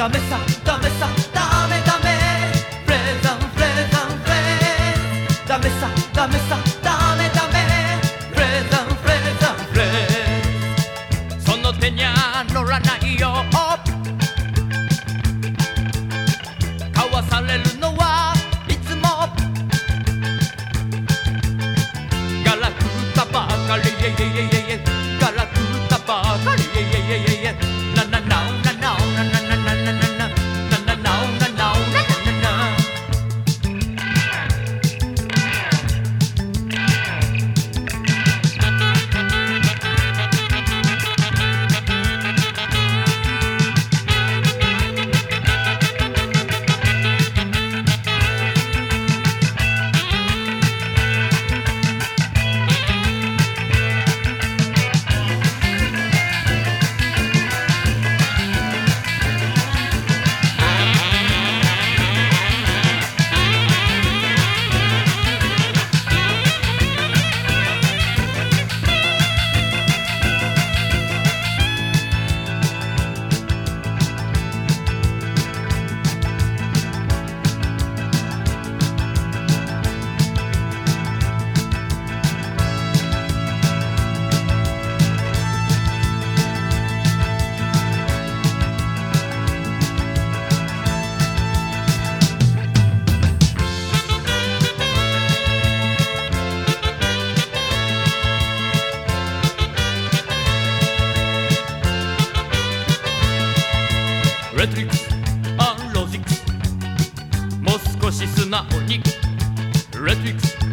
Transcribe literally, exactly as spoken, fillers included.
ダメさダメさダメダメプレゼンプレゼンプレゼンダメさダメさダメダメプレゼンプレゼンプレゼンその手にゃ乗らないよ交わされるのはいつもガラクタばかりイェイイェイイェイイェイガラクタばかりイェイイェイイェイイェイイェイナナナウナナウナナナナナナナナナナウナナウナナナレトリックスアンロジックスもう少し素直にレトリックス